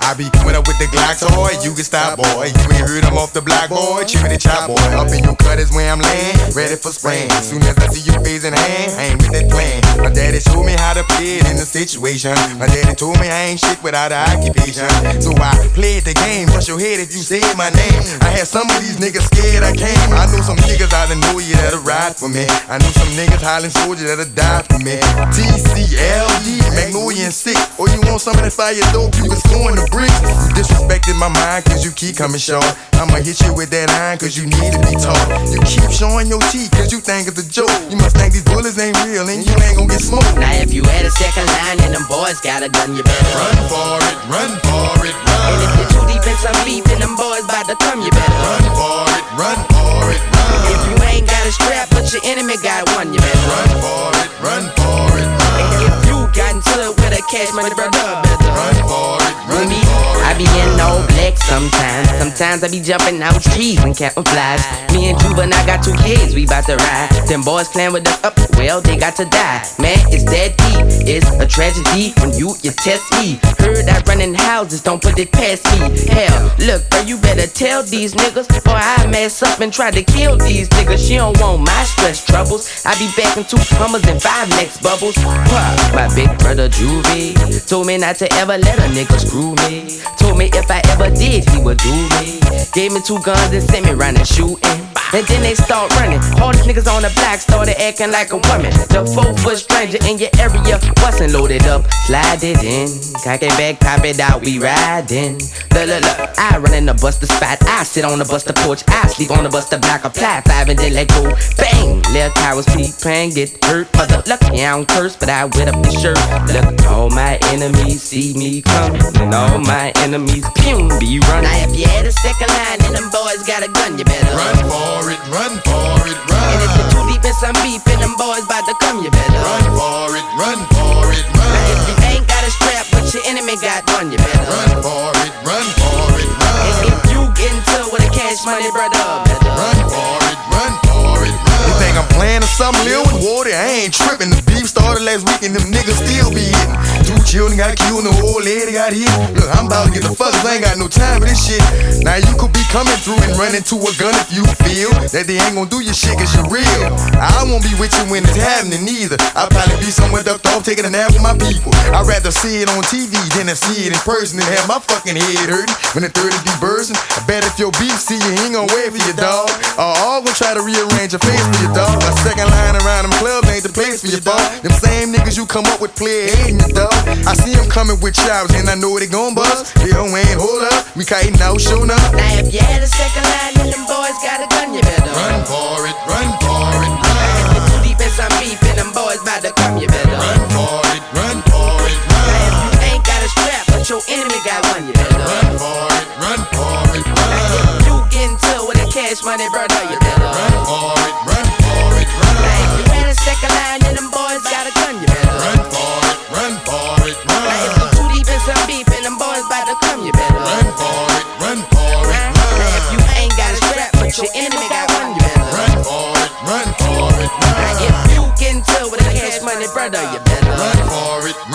I be coming up with the Glocks, boy, you can stop, boy. You ain't heard I'm off the block, boy, chewing the chop, boy. Up in your cut is where I'm laying, ready for spraying. Soon as I see you phasing hand, I ain't with that plan. My daddy showed me how to play it in the situation. My daddy told me I ain't shit without an occupation. So I played the game, bust your head if you say my name. I had some of these niggas scared I came. I know some niggas out of know you that'll ride for me. I know some niggas hollering soldier that'll die for me. TCLD, Magnolia and Sick. Or you want some of that fire dope, you was going to bricks. You disrespected my mind cause you keep coming short. I'ma hit you with that iron cause you need to be taught. You keep showing your teeth cause you think it's a joke. You must think these bullets ain't real and you ain't gon' get smoked. Now if you had a second line and them boys got a gun, you better run for it, run for it, run. And if you're too deep in some beef and them boys bout to come, you better run for it, run for it, run. If you ain't got a strap but your enemy got one, you better run for it, run for it, run. And if you got into it with a cash money brother, better run for it, run for it. I be in all black sometimes. Sometimes I be jumping out trees and counting flies. Me and Juvenile got 2 kids, we bout to ride. Them boys playing with us up, well, they got to die. Man, it's that deep, it's a tragedy when you test me. Heard I run in houses, don't put it past me. Hell, look, bro, you better tell these niggas, boy, I mess up and try to kill these niggas. She don't want my stress troubles. I be back in 2 Hummers and 5 next bubbles. My big brother Juvie told me not to ever let a nigga screw me. Told me if I ever did, he would do me. Gave me 2 guns and sent me round and shooting. And then they start running. All these niggas on the block started acting like a woman. The 4-foot stranger in your area wasn't loaded up. Slide it in, cock it back, pop it out, we riding. Look, I run in the buster spot. I sit on the buster porch. I sleep on the buster block. Apply 5 and then let go. Bang! Little cowards peeping, get hurt. Mother lucky I don't curse, but I wet up the shirt. Look, all my enemies see me coming, and all my enemies be running. Now if you had a second line and them boys got a gun, you better run for it, run for it, run. And if you're too deep in some beef and them boys bout to come, you better run for it, run for it, run. Now if you ain't got a strap but your enemy got one, you better run for it, run for it, run. And if you get into it with a cash money brother, better run for it, run for it, run. You think I'm playing or something? Live with water, I ain't tripping. The beef started last week and them niggas still be hitting. 2 children got killed and the old lady got hit. Look, I'm about to get the fuck, I ain't got no time for this shit. Now you could be coming through and run into a gun if you feel that they ain't gon' do your shit cause you're real. I won't be with you when it's happening either. I'll probably be somewhere ducked off taking a nap with my people. I'd rather see it on TV than to see it in person and have my fucking head hurting when the 30s be bursting. I bet if your beef see you, he ain't gon' wait for your dog. All gon' try to rearrange your face for your dog. A second line around them clubs ain't the place for your dog. Them same niggas you come up with play hating your dog. I see them coming with chops and I know they gon' bust. They don't ain't hold up, we kiting out, showing up. Now if you had a second line and them boys got a gun, you better run for it, run for it, run. Now if you're too deep in some beef and them boys bout to come, you better run for it, run for it, run. Now if you ain't got a strap but your enemy got one, you better run for it, run for it, run. Now if you get into it with a cash money brother, you better run for it, run for it, run. Now if you had a second line and them boys got a gun, you better run for it, run for it, run. Now if you're too deep in some beef and them boys bout to come, you better run for it, run for it, run. Now if you ain't got a strap but your enemy got one, you better run for it, run for it, run. Now if you get into it with a cash money brother, you better run for it.